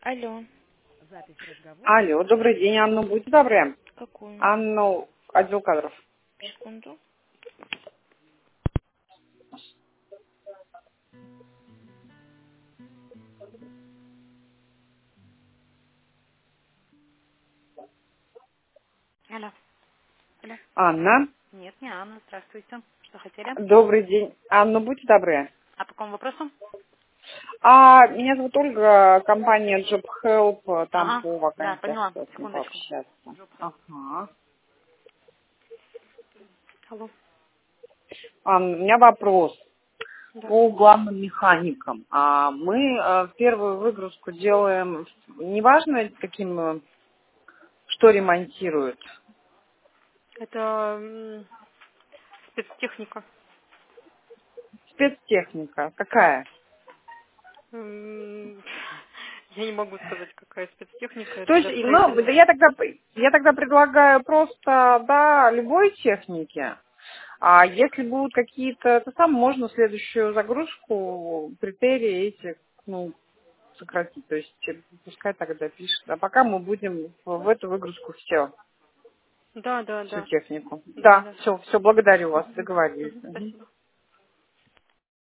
Алло, Алло, добрый день, Анна, будьте добры. какую? Анна, отдел кадров. Секунду. Алло, алло. Анна, Нет, не Анна, здравствуйте. Что хотели? добрый день. Анна, будьте добры. А по какому вопросу? Меня зовут Ольга, компания Job Help, там Ага, по да, вакансиям поняла. хотим Секундочку. пообщаться. Ага. Алло. Анна, у меня вопрос Да. по главным механикам. Мы первую выгрузку делаем, неважно каким, что ремонтируют. Это спецтехника. Спецтехника, какая? М, Я не могу сказать, какая спецтехника. То Это есть, для ну, строительных. я тогда предлагаю просто, да, любой техники. А если будут какие-то, то там можно следующую загрузку, критерии эти, ну, сократить. То есть, пускай тогда пишет. А пока мы будем в эту выгрузку Да, да, всю да. технику. Да, Да, да. все, благодарю вас, Мгм. договорились. Мгм. Мгм. Спасибо.